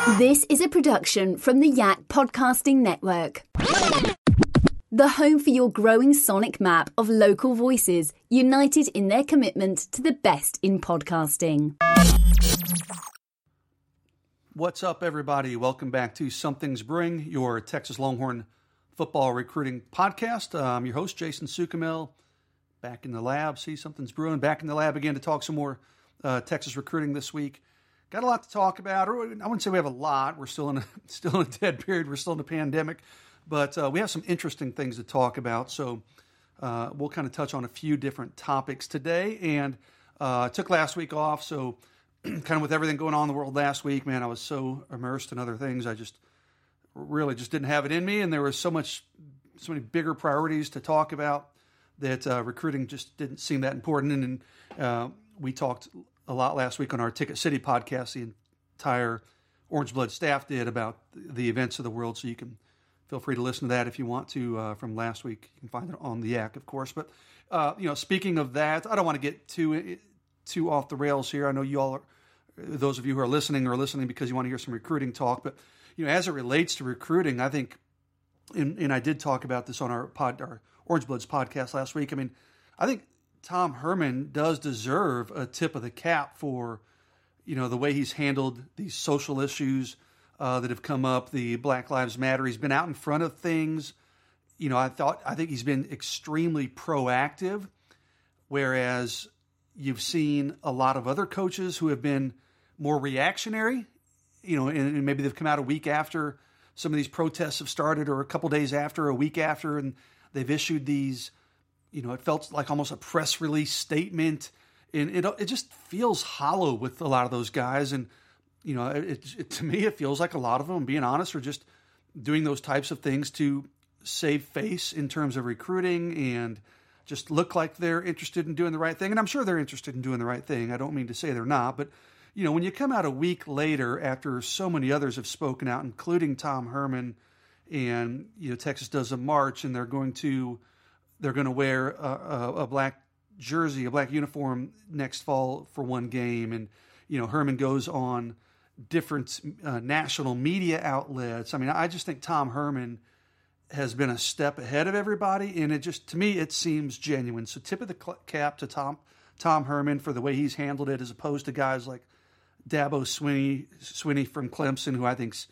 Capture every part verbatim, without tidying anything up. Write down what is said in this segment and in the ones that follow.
This is a production from the Yak Podcasting Network. The home for your growing sonic map of local voices, united in their commitment to the best in podcasting. What's up, everybody? Welcome back to Something's Brewing, your Texas Longhorn football recruiting podcast. Uh, I'm your host, Jason Sukamil, back in the lab. See, Something's Brewing, back in the lab again to talk some more uh, Texas recruiting this week. Got a lot to talk about. Or I wouldn't say we have a lot. We're still in a, still in a dead period. We're still in a pandemic. But uh, we have some interesting things to talk about. So uh, we'll kind of touch on a few different topics today. And uh, I took last week off. So kind of with everything going on in the world last week, man, I was so immersed in other things. I just really just didn't have it in me. And there was so much, so many bigger priorities to talk about that uh, recruiting just didn't seem that important. And, and uh, we talked a lot last week on our Ticket City podcast. The entire Orange Blood staff did about the events of the world. So you can feel free to listen to that if you want to uh, from last week. You can find it on the Yak, of course. But, uh, you know, speaking of that, I don't want to get too too off the rails here. I know you all are, those of you who are listening are listening because you want to hear some recruiting talk. But, you know, as it relates to recruiting, I think, and, and I did talk about this on our pod, our Orange Bloods podcast last week. I mean, I think Tom Herman does deserve a tip of the cap for, you know, the way he's handled these social issues uh, that have come up, the Black Lives Matter. He's been out in front of things. You know, I thought, I think he's been extremely proactive, whereas you've seen a lot of other coaches who have been more reactionary, you know, and, and maybe they've come out a week after some of these protests have started, or a couple days after, a week after, and they've issued these, you know, it felt like almost a press release statement, and it it just feels hollow with a lot of those guys. And, you know, it, it, to me, it feels like a lot of them, being honest, are just doing those types of things to save face in terms of recruiting and just look like they're interested in doing the right thing. And I'm sure they're interested in doing the right thing. I don't mean to say they're not, but, you know, when you come out a week later after so many others have spoken out, including Tom Herman, and, you know, Texas does a march and they're going to They're going to wear a, a, a black jersey, a black uniform next fall for one game. And, you know, Herman goes on different uh, national media outlets. I mean, I just think Tom Herman has been a step ahead of everybody. And it just, to me, it seems genuine. So tip of the cap to Tom Tom Herman for the way he's handled it, as opposed to guys like Dabo Swinney, Swinney from Clemson, who I think's,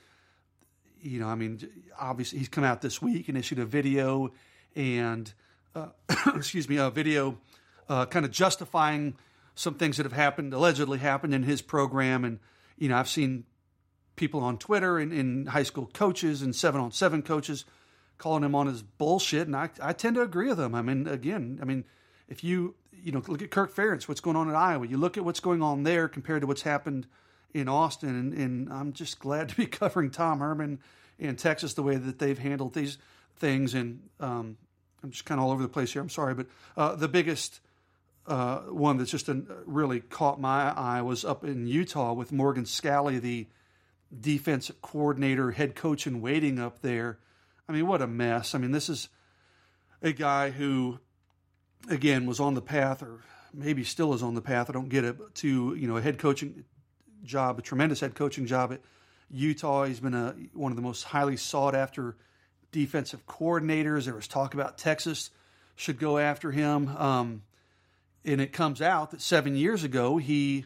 you know, I mean, obviously he's come out this week and issued a video and, Uh, excuse me, a video uh, kind of justifying some things that have happened, allegedly happened in his program. And, you know, I've seen people on Twitter and, and high school coaches and seven on seven coaches calling him on his bullshit. And I, I tend to agree with them. I mean, again, I mean, if you, you know, look at Kirk Ferentz, what's going on in Iowa, you look at what's going on there compared to what's happened in Austin. And, and I'm just glad to be covering Tom Herman and Texas the way that they've handled these things. And, um, I'm just kind of all over the place here. I'm sorry, but uh, the biggest uh, one that's just an, really caught my eye was up in Utah with Morgan Scalley, the defensive coordinator, head coach in waiting up there. I mean, what a mess. I mean, this is a guy who, again, was on the path, or maybe still is on the path, I don't get it, to, you know, a head coaching job, a tremendous head coaching job at Utah. He's been a, one of the most highly sought after defensive coordinators. There was talk about Texas should go after him. Um, and it comes out that seven years ago, he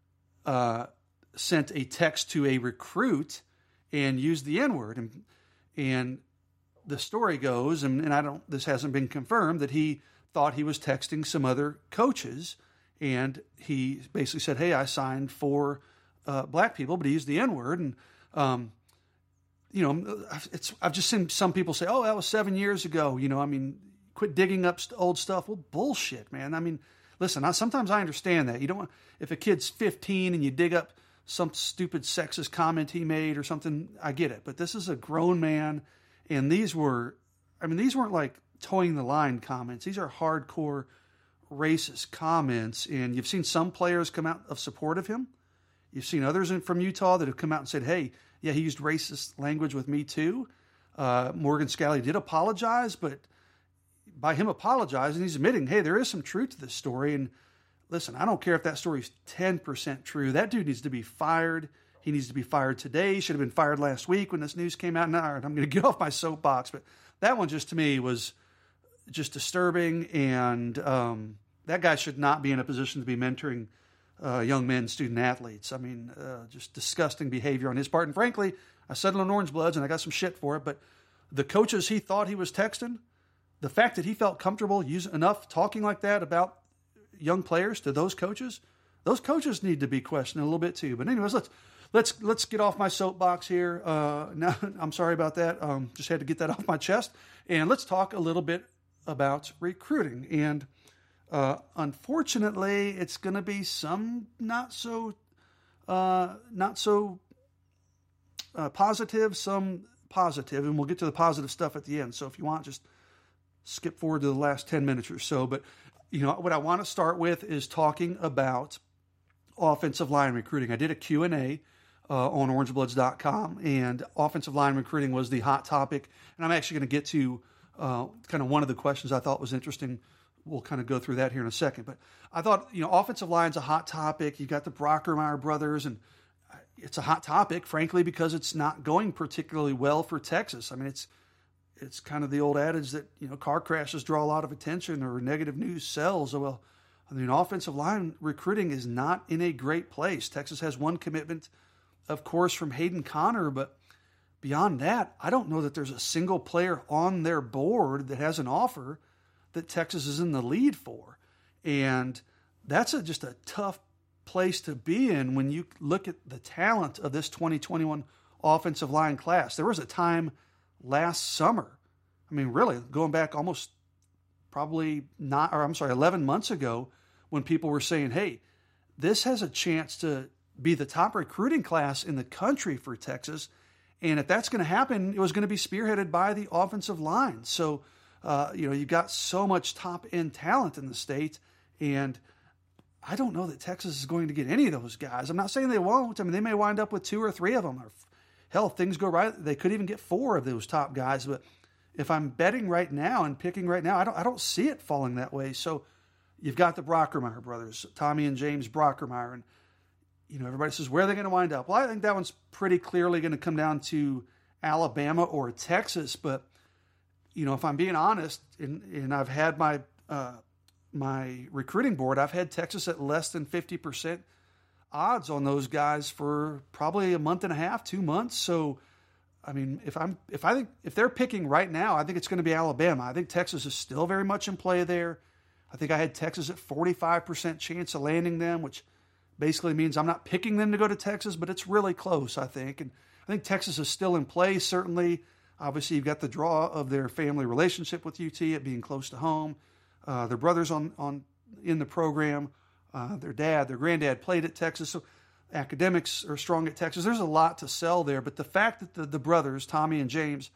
uh, sent a text to a recruit and used the N-word. And, and the story goes, and, and I don't, this hasn't been confirmed, that he thought he was texting some other coaches. And he basically said, hey, I signed for uh, black people, but he used the N-word. And, um, you know, it's, I've just seen some people say, oh, that was seven years ago. You know, I mean, quit digging up old stuff. Well, bullshit, man. I mean, listen, I, sometimes I understand that. You don't want, if a kid's fifteen and you dig up some stupid sexist comment he made or something, I get it. But this is a grown man, and these were, I mean, these weren't like towing the line comments. These are hardcore racist comments, and you've seen some players come out of support of him. You've seen others in, from Utah that have come out and said, hey, yeah, he used racist language with me too. Uh, Morgan Scalley did apologize, but by him apologizing, he's admitting, hey, there is some truth to this story. And listen, I don't care if that story is ten percent true. That dude needs to be fired. he needs to be fired today. He should have been fired last week when this news came out. Now I'm going to get off my soapbox, but that one just to me was just disturbing, and um, that guy should not be in a position to be mentoring uh, young men, student athletes. I mean, uh, just disgusting behavior on his part. And frankly, I settled on Orange Bloods, and I got some shit for it, but the coaches he thought he was texting, the fact that he felt comfortable using enough talking like that about young players to those coaches, those coaches need to be questioned a little bit too. But anyways, let's let's let's get off my soapbox here. Uh, now, I'm sorry about that. Um, just had to get that off my chest. And let's talk a little bit about recruiting. And uh, unfortunately, it's going to be some not so uh, not so uh, positive, some positive, and we'll get to the positive stuff at the end. So if you want, just skip forward to the last ten minutes or so. But you know what I want to start with is talking about offensive line recruiting. I did a Q and A uh, on orange bloods dot com, and offensive line recruiting was the hot topic. And I'm actually going to get to uh, kind of one of the questions I thought was interesting. We'll kind of go through that here in a second. But I thought, you know, offensive line's a hot topic. You've got the Brockermeyer brothers, and it's a hot topic, frankly, because it's not going particularly well for Texas. I mean, it's it's kind of the old adage that, you know, car crashes draw a lot of attention or negative news sells. Well, I mean, offensive line recruiting is not in a great place. Texas has one commitment, of course, from Hayden Connor, but beyond that, I don't know that there's a single player on their board that has an offer that Texas is in the lead for. And that's a, just a tough place to be in when you look at the talent of this twenty twenty-one offensive line class. There was a time last summer, I mean, really, going back almost probably not, or I'm sorry, eleven months ago, when people were saying, hey, this has a chance to be the top recruiting class in the country for Texas. And if that's going to happen, it was going to be spearheaded by the offensive line. So, uh, you know, you've got so much top-end talent in the state, and I don't know that Texas is going to get any of those guys. I'm not saying they won't. I mean, they may wind up with two or three of them. Or hell, if things go right, they could even get four of those top guys. But if I'm betting right now and picking right now, I don't I don't see it falling that way. So you've got the Brockermeyer brothers, Tommy and James Brockermeyer, and you know, everybody says, where are they going to wind up? Well, I think that one's pretty clearly going to come down to Alabama or Texas. But, you know, if I'm being honest, and, and I've had my uh, my recruiting board, I've had Texas at less than fifty percent odds on those guys for probably a month and a half, two months. So, I mean, if I'm if I think if they're picking right now, I think it's going to be Alabama. I think Texas is still very much in play there. I think I had Texas at forty-five percent chance of landing them, which basically means I'm not picking them to go to Texas, but it's really close, I think. And I think Texas is still in play, certainly. Obviously, you've got the draw of their family relationship with U T, it being close to home. Uh, their brothers on, on in the program, uh, their dad, their granddad played at Texas, so academics are strong at Texas. There's a lot to sell there, but the fact that the, the brothers, Tommy and James,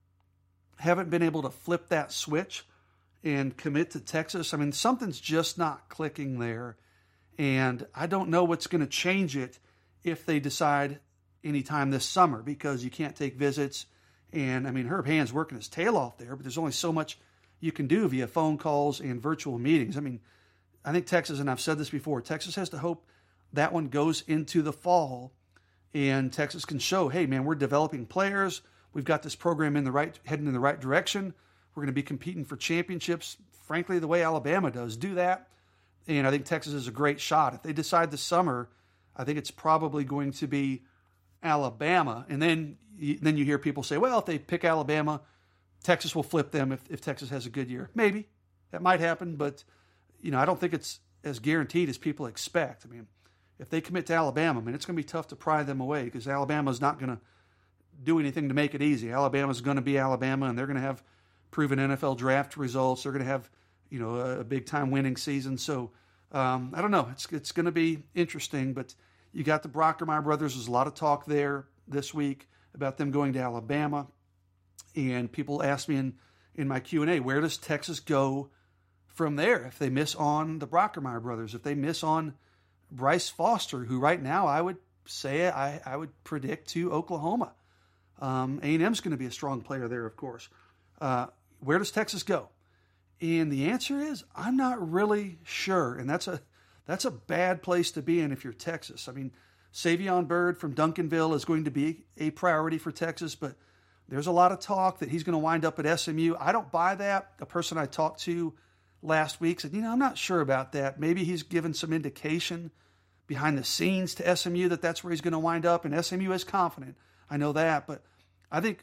haven't been able to flip that switch and commit to Texas, I mean, something's just not clicking there. And I don't know what's going to change it if they decide anytime this summer, because you can't take visits. And, I mean, Herb Hand's working his tail off there, but there's only so much you can do via phone calls and virtual meetings. I mean, I think Texas, and I've said this before, Texas has to hope that one goes into the fall and Texas can show, hey, man, we're developing players. We've got this program in the right, heading in the right direction. We're going to be competing for championships, frankly, the way Alabama does. Do that. And I think Texas is a great shot. If they decide this summer, I think it's probably going to be Alabama. And then, then you hear people say, well, if they pick Alabama, Texas will flip them if, if Texas has a good year. Maybe. That might happen, but you know, I don't think it's as guaranteed as people expect. I mean, if they commit to Alabama, I mean, it's going to be tough to pry them away because Alabama's not going to do anything to make it easy. Alabama's going to be Alabama, and they're going to have proven N F L draft results. They're going to have, you know, a, a big-time winning season. So, um, I don't know. It's it's going to be interesting, but you got the Brockermeyer brothers. There's a lot of talk there this week about them going to Alabama. And people ask me in, in my Q and A, where does Texas go from there if they miss on the Brockermeyer brothers, if they miss on Bryce Foster, who right now I would say I, I would predict to Oklahoma. Um, A and M's going to be a strong player there, of course. Uh, where does Texas go? And the answer is I'm not really sure, and that's a that's a bad place to be in if you're Texas. I mean, Savion Byrd from Duncanville is going to be a priority for Texas, but there's a lot of talk that he's going to wind up at S M U. I don't buy that. A person I talked to last week said, you know, I'm not sure about that. Maybe he's given some indication behind the scenes to S M U that that's where he's going to wind up, and S M U is confident. I know that, but I think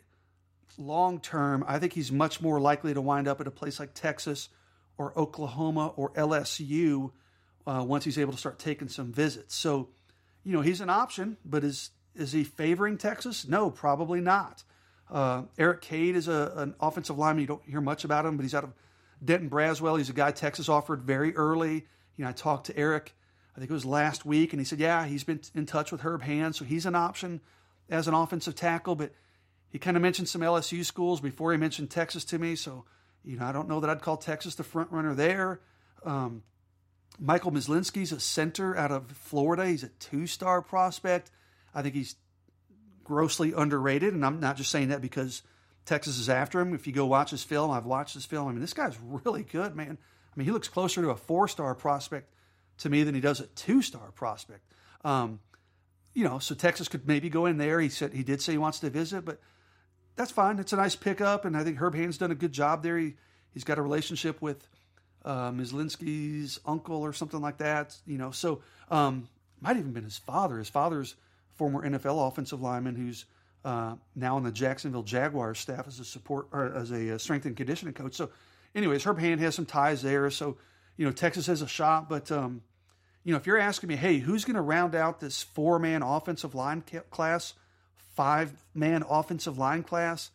long term, I think he's much more likely to wind up at a place like Texas or Oklahoma or L S U uh, once he's able to start taking some visits. So, you know, he's an option, but is is he favoring Texas? No, probably not. Uh, Eric Cade is a, an offensive lineman. You don't hear much about him, but he's out of Denton Braswell. He's a guy Texas offered very early. You know, I talked to Eric, I think it was last week, and he said, yeah, he's been in touch with Herb Hand, so he's an option as an offensive tackle, but he kind of mentioned some L S U schools before he mentioned Texas to me, so, you know, I don't know that I'd call Texas the front runner there. Um, Michael Myslinski's a center out of Florida. He's a two-star prospect. I think he's grossly underrated, and I'm not just saying that because Texas is after him. If you go watch his film, I've watched his film. I mean, this guy's really good, man. I mean, he looks closer to a four-star prospect to me than he does a two-star prospect. Um, you know, so Texas could maybe go in there. He said he did say he wants to visit, but that's fine. It's a nice pickup, and I think Herb Hand's done a good job there. He, he's got a relationship with uh, Myslinski's uncle or something like that, you know. So um, might even been his father. His father's former N F L offensive lineman who's uh, now on the Jacksonville Jaguars staff as a support or as a strength and conditioning coach. So, anyways, Herb Hand has some ties there. So, you know, Texas has a shot, but um, you know, if you're asking me, hey, who's going to round out this four-man offensive line class, five-man offensive line class?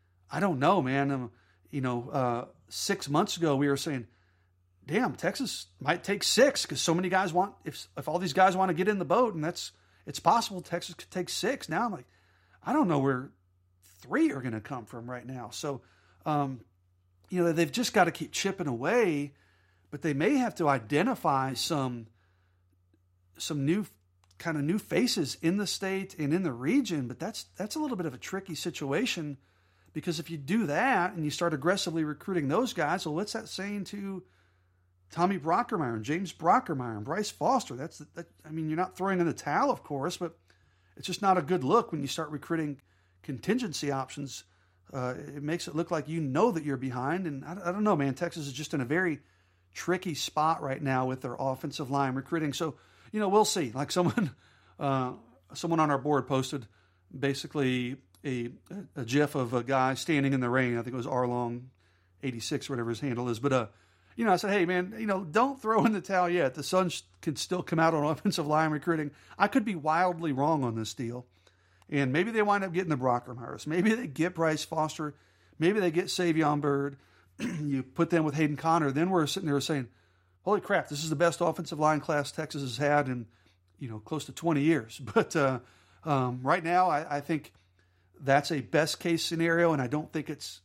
I don't know, man. Um, you know, uh, six months ago we were saying, damn, Texas might take six because so many guys want, if if all these guys want to get in the boat, and that's, it's possible Texas could take six. Now I'm like, I don't know where three are going to come from right now. So, um, you know, they've just got to keep chipping away, but they may have to identify some some new kind of new faces in the state and in the region. But that's that's a little bit of a tricky situation, because if you do that and you start aggressively recruiting those guys, well, what's that saying to Tommy Brockermeyer and James Brockermeyer and Bryce Foster? That's that. I mean, you're not throwing in the towel, of course, but it's just not a good look when you start recruiting contingency options. Uh, it makes it look like you know that you're behind. And I, I don't know, man. Texas is just in a very tricky spot right now with their offensive line recruiting. So, you know, we'll see. Like someone, uh, someone on our board posted basically a, a GIF of a guy standing in the rain. I think it was Arlong eighty-six, whatever his handle is. But, uh, you know, I said, hey, man, you know, don't throw in the towel yet. The sun can still come out on offensive line recruiting. I could be wildly wrong on this deal. And maybe they wind up getting the Brockermeyers. Maybe they get Bryce Foster. Maybe they get Savion Byrd. You put them with Hayden Conner. Then we're sitting there saying, holy crap, this is the best offensive line class Texas has had in, you know, close to twenty years. But uh, um, right now, I, I think that's a best case scenario, and I don't think it's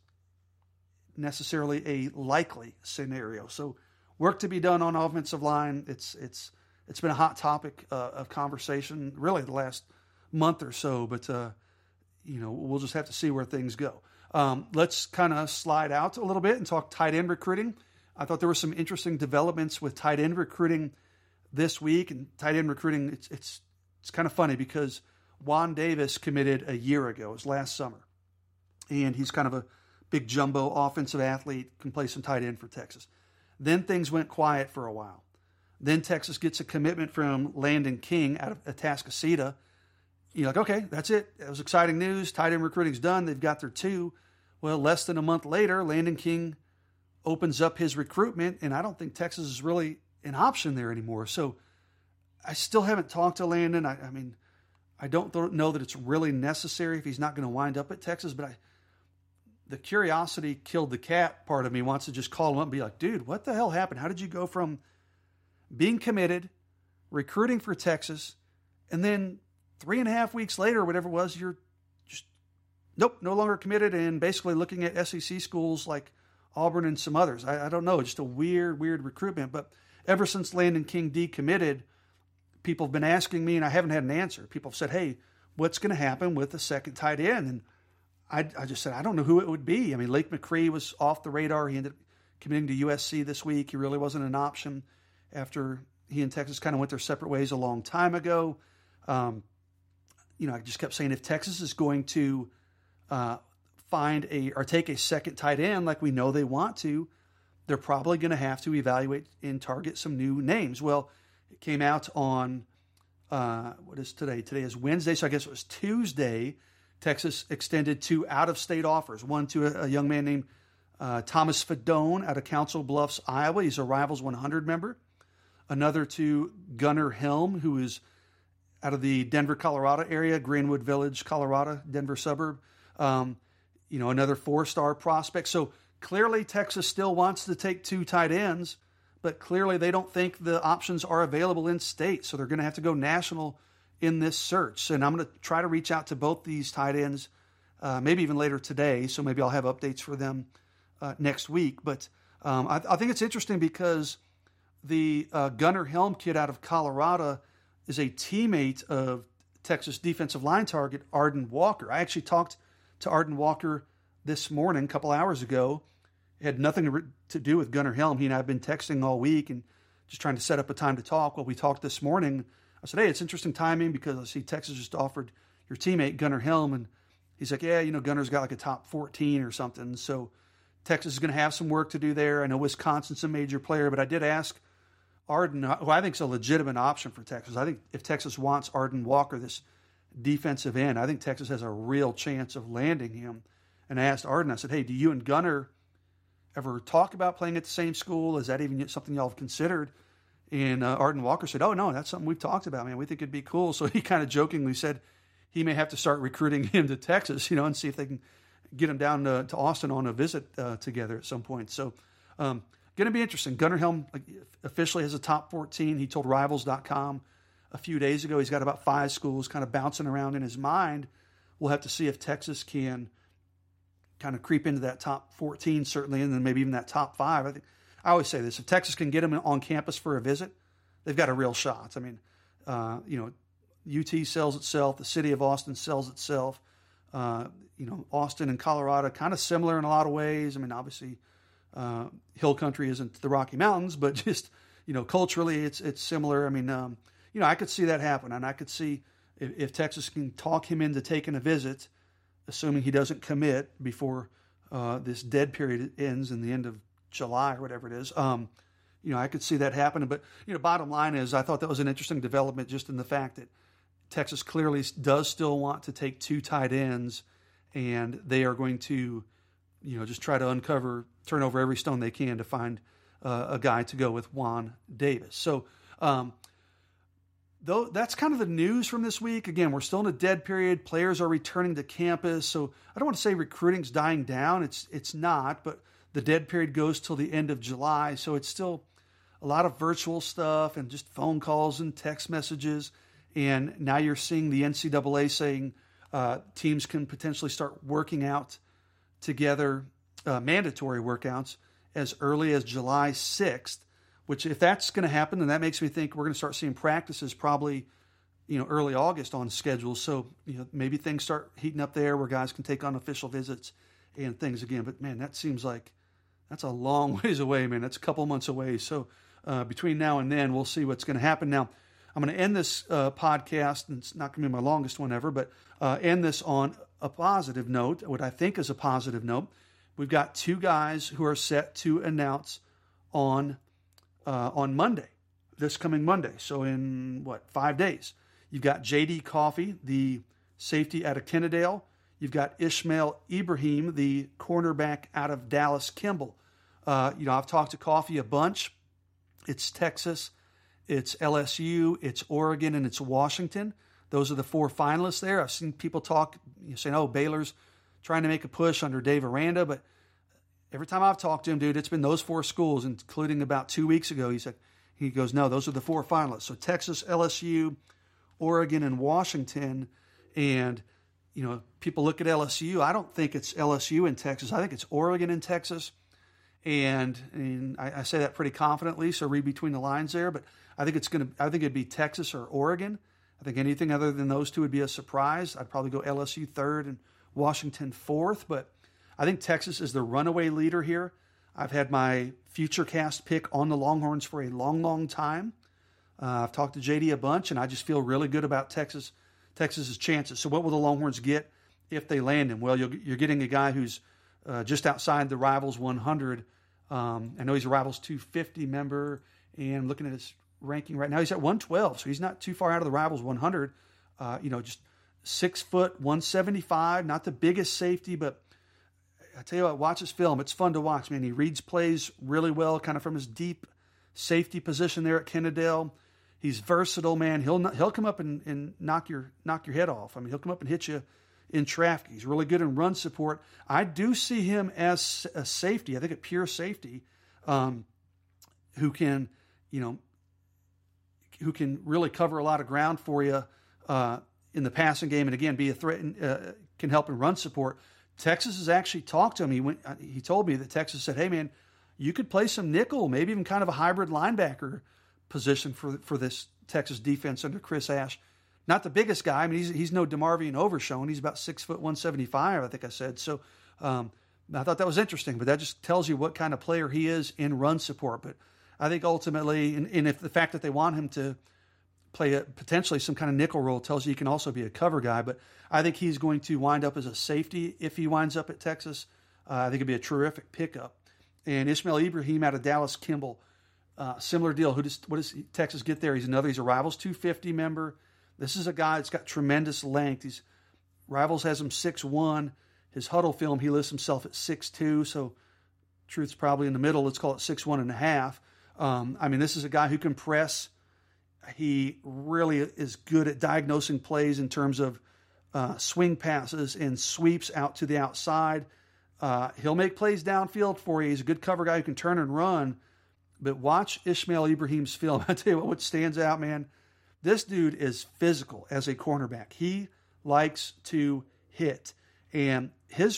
necessarily a likely scenario. So work to be done on offensive line. It's it's it's been a hot topic uh, of conversation really the last month or so, but uh, you know, we'll just have to see where things go. Um, let's kind of slide out a little bit and talk tight end recruiting. I thought there were some interesting developments with tight end recruiting this week, and tight end recruiting, it's it's it's kind of funny because Juan Davis committed a year ago. It was last summer, and he's kind of a big jumbo offensive athlete, can play some tight end for Texas. Then things went quiet for a while. Then Texas gets a commitment from Landon King out of Atascocita. You're like, okay, that's it. That was exciting news. Tight end recruiting's done. They've got their two. Well, less than a month later, Landon King opens up his recruitment, and I don't think Texas is really an option there anymore. So I still haven't talked to Landon. I, I mean, I don't th- know that it's really necessary if he's not going to wind up at Texas, but I, the curiosity killed the cat part of me wants to just call him up and be like, dude, what the hell happened? How did you go from being committed, recruiting for Texas, and then three and a half weeks later, whatever it was, you're just, nope, no longer committed, and basically looking at S E C schools like Auburn and some others. I, I don't know, just a weird, weird recruitment. But ever since Landon King decommitted, people have been asking me, and I haven't had an answer. People have said, hey, what's going to happen with the second tight end? And I, I just said, I don't know who it would be. I mean, Lake McCree was off the radar. He ended up committing to U S C this week. He really wasn't an option after he and Texas kind of went their separate ways a long time ago. um, you know, I just kept saying if Texas is going to uh, find a or take a second tight end like we know they want to, they're probably going to have to evaluate and target some new names. Well, it came out on, uh, what is today? Today is Wednesday, so I guess it was Tuesday. Texas extended two out-of-state offers, one to a, a young man named uh, Thomas Fedone out of Council Bluffs, Iowa. He's a Rivals one hundred member. Another to Gunnar Helm, who is out of the Denver, Colorado area, Greenwood Village, Colorado, Denver suburb. Um, you know, another four-star prospect. So clearly Texas still wants to take two tight ends, but clearly they don't think the options are available in state. So they're going to have to go national in this search. And I'm going to try to reach out to both these tight ends, uh, maybe even later today. So maybe I'll have updates for them uh, next week. But um, I, I think it's interesting because the uh, Gunnar Helm kid out of Colorado is a teammate of Texas defensive line target Arden Walker. I actually talked to Arden Walker this morning, a couple hours ago. It had nothing to, re- to do with Gunnar Helm. He and I have been texting all week and just trying to set up a time to talk. Well, we talked this morning. I said, hey, it's interesting timing because I see Texas just offered your teammate Gunnar Helm. And he's like, yeah, you know, Gunnar's got like a top fourteen or something. So Texas is going to have some work to do there. I know Wisconsin's a major player, but I did ask Arden, who I think is a legitimate option for Texas. I think if Texas wants Arden Walker, this defensive end, I think Texas has a real chance of landing him. And I asked Arden, I said, hey, do you and Gunnar ever talk about playing at the same school? Is that even something y'all have considered? And uh, Arden Walker said, oh, no, that's something we've talked about, man. We think it'd be cool. So he kind of jokingly said he may have to start recruiting him to Texas, you know, and see if they can get him down to, to Austin on a visit uh, together at some point. So, um, going to be interesting. Gunnar Helm officially has a top fourteen. He told Rivals dot com a few days ago he's got about five schools kind of bouncing around in his mind. We'll have to see if Texas can kind of creep into that top fourteen, certainly, and then maybe even that top five. I think I always say this: if Texas can get him on campus for a visit, they've got a real shot. I mean, uh, you know, U T sells itself. The city of Austin sells itself. Uh, you know, Austin and Colorado kind of similar in a lot of ways. I mean, obviously. Uh, hill country isn't the Rocky Mountains, but just, you know, culturally it's it's similar. I mean, um, you know, I could see that happen, and I could see if, if Texas can talk him into taking a visit, assuming he doesn't commit before uh, this dead period ends in the end of July or whatever it is. Um, you know, I could see that happening. But, you know, bottom line is I thought that was an interesting development just in the fact that Texas clearly does still want to take two tight ends, and they are going to, you know, just try to uncover, turn over every stone they can to find uh, a guy to go with Juan Davis. So, um, though that's kind of the news from this week. Again, we're still in a dead period. Players are returning to campus. So I don't want to say recruiting's dying down. It's it's not, but the dead period goes till the end of July. So it's still a lot of virtual stuff and just phone calls and text messages. And now you're seeing the N C double A saying uh, teams can potentially start working out together, uh, mandatory workouts as early as July sixth, which if that's going to happen, then that makes me think we're going to start seeing practices probably, you know, early August on schedule. So, you know, maybe things start heating up there where guys can take on official visits and things again. But man, that seems like that's a long ways away, man. That's a couple months away. So uh, between now and then, we'll see what's going to happen. Now, I'm going to end this uh, podcast, and it's not going to be my longest one ever, but uh, end this on a positive note, what I think is a positive note. We've got two guys who are set to announce on uh, on Monday, this coming Monday. So in, what, five days. You've got J D Coffey, the safety out of Kennedale. You've got Ishmael Ibrahim, the cornerback out of Dallas Kimball. Uh, you know, I've talked to Coffey a bunch. It's Texas, it's L S U, it's Oregon, and it's Washington. Those are the four finalists there. I've seen people talk, you know, saying, oh, Baylor's trying to make a push under Dave Aranda. But every time I've talked to him, dude, it's been those four schools, including about two weeks ago. He said, he goes, no, those are the four finalists. So Texas, L S U, Oregon, and Washington. And, you know, people look at L S U. I don't think it's L S U in Texas. I think it's Oregon in Texas. And, and I, I say that pretty confidently, so read between the lines there. But I think it's going to, I think it'd be Texas or Oregon. I think anything other than those two would be a surprise. I'd probably go L S U third and Washington fourth, but I think Texas is the runaway leader here. I've had my future cast pick on the Longhorns for a long, long time. Uh, I've talked to J D a bunch, and I just feel really good about Texas Texas's chances. So what will the Longhorns get if they land him? Well, you'll, you're getting a guy who's uh, just outside the Rivals one hundred. Um, I know he's a Rivals two fifty member, and I'm looking at his ranking right now. He's at one twelve, so he's not too far out of the Rivals one hundred. Uh, you know, just six foot, one seventy-five, not the biggest safety, but I tell you what, watch his film. It's fun to watch, man. He reads plays really well, kind of from his deep safety position there at Kennedale. He's versatile, man. He'll not, he'll come up and, and knock your knock your head off. I mean, he'll come up and hit you in traffic. He's really good in run support. I do see him as a safety. I think a pure safety, um, who can, you know, who can really cover a lot of ground for you uh, in the passing game, and again, be a threat. Uh, can help in run support. Texas has actually talked to him. He went. He told me that Texas said, "Hey, man, you could play some nickel, maybe even kind of a hybrid linebacker position for for this Texas defense under Chris Ash." Not the biggest guy. I mean, he's he's no DeMarvion Overshown. He's about six foot one seventy five. I think I said so. Um, I thought that was interesting, but that just tells you what kind of player he is in run support. But I think ultimately, and, and if the fact that they want him to play a, potentially some kind of nickel role tells you he can also be a cover guy. But I think he's going to wind up as a safety if he winds up at Texas. Uh, I think it'd be a terrific pickup. And Ishmael Ibrahim out of Dallas Kimball, uh, similar deal. Who does what does Texas get there? He's another. He's a Rivals two fifty member. This is a guy that's got tremendous length. He's Rivals has him six one. His huddle film, he lists himself at six two. So truth's probably in the middle. Let's call it six one and a half. Um, I mean, this is a guy who can press. He really is good at diagnosing plays in terms of uh, swing passes and sweeps out to the outside. Uh, he'll make plays downfield for you. He's a good cover guy who can turn and run. But watch Ishmael Ibrahim's film. I tell you what, what stands out, man. This dude is physical as a cornerback. He likes to hit. And his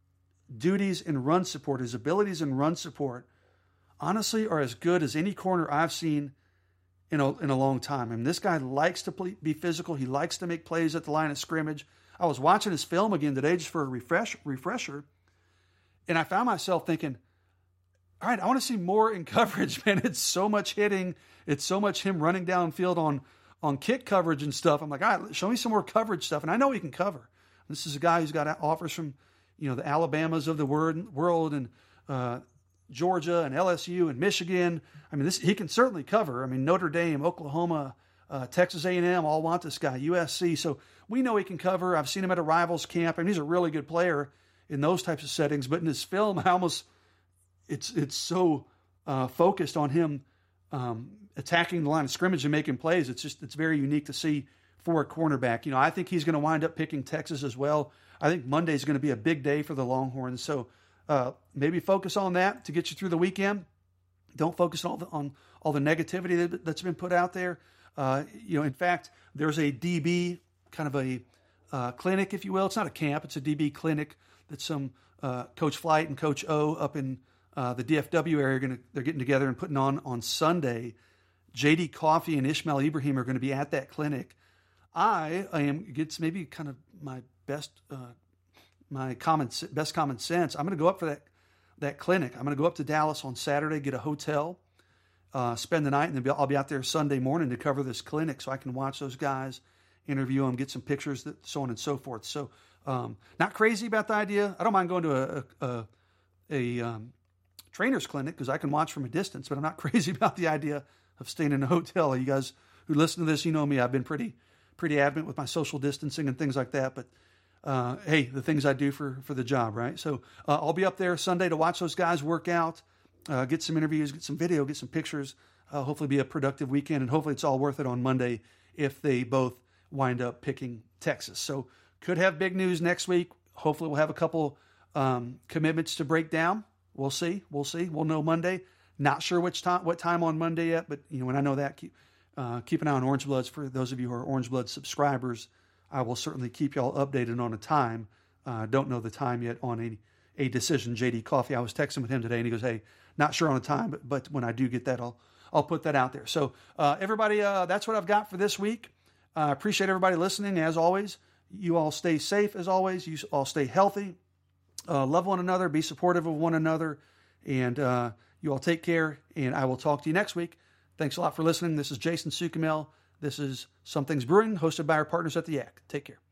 duties in run support, his abilities in run support, honestly are as good as any corner I've seen in a, in a long time. I mean, this guy likes to play, be physical. He likes to make plays at the line of scrimmage. I was watching his film again today just for a refresh, refresher, and I found myself thinking, all right, I want to see more in coverage, man. It's so much hitting. It's so much him running downfield on, on kick coverage and stuff. I'm like, all right, show me some more coverage stuff. And I know he can cover. This is a guy who's got offers from, you know, the Alabamas of the world and uh, Georgia and L S U and Michigan. I mean, this he can certainly cover. I mean, Notre Dame, Oklahoma, uh, Texas A and M all want this guy, U S C. So we know he can cover. I've seen him at a Rivals camp. I mean, he's a really good player in those types of settings. But in his film, I almost it's it's so uh, focused on him um, attacking the line of scrimmage and making plays. It's just it's very unique to see for a cornerback. You know, I think he's going to wind up picking Texas as well. I think Monday is going to be a big day for the Longhorns. So uh, maybe focus on that to get you through the weekend. Don't focus on all the, on all the negativity that, that's been put out there. Uh, you know, in fact, there's a D B kind of a uh, clinic, if you will. It's not a camp. It's a D B clinic that some uh, Coach Flight and Coach O up in uh, the D F W area are going to they're getting together and putting on on Sunday. J D Coffey and Ishmael Ibrahim are going to be at that clinic. I, I am gets maybe kind of my best uh, my common best common sense. I'm going to go up for that that clinic. I'm going to go up to Dallas on Saturday, get a hotel, uh, spend the night, and then be, I'll be out there Sunday morning to cover this clinic so I can watch those guys, interview them, get some pictures, that, so on and so forth. So um, not crazy about the idea. I don't mind going to a a, a, a um, trainer's clinic because I can watch from a distance, but I'm not crazy about the idea of staying in a hotel. You guys who listen to this, you know me. I've been pretty pretty adamant with my social distancing and things like that, but Uh, hey, the things I do for, for the job, right? So uh, I'll be up there Sunday to watch those guys work out, uh, get some interviews, get some video, get some pictures, uh, hopefully be a productive weekend, and hopefully it's all worth it on Monday if they both wind up picking Texas. So could have big news next week. Hopefully we'll have a couple um, commitments to break down. We'll see. We'll see. We'll know Monday. Not sure which time, what time on Monday yet, but you know when I know that, keep, uh, keep an eye on Orange Bloods. For those of you who are Orange Blood subscribers, I will certainly keep y'all updated on a time. Uh, don't know the time yet on a, a decision. J D Coffey, I was texting with him today, and he goes, hey, not sure on a time, but, but when I do get that, I'll I'll put that out there. So uh, everybody, uh, that's what I've got for this week. I uh, appreciate everybody listening, as always. You all stay safe, as always. You all stay healthy. Uh, love one another. Be supportive of one another. And uh, you all take care, and I will talk to you next week. Thanks a lot for listening. This is Jason Sukumel. This is Something's Brewing, hosted by our partners at the Yak. Take care.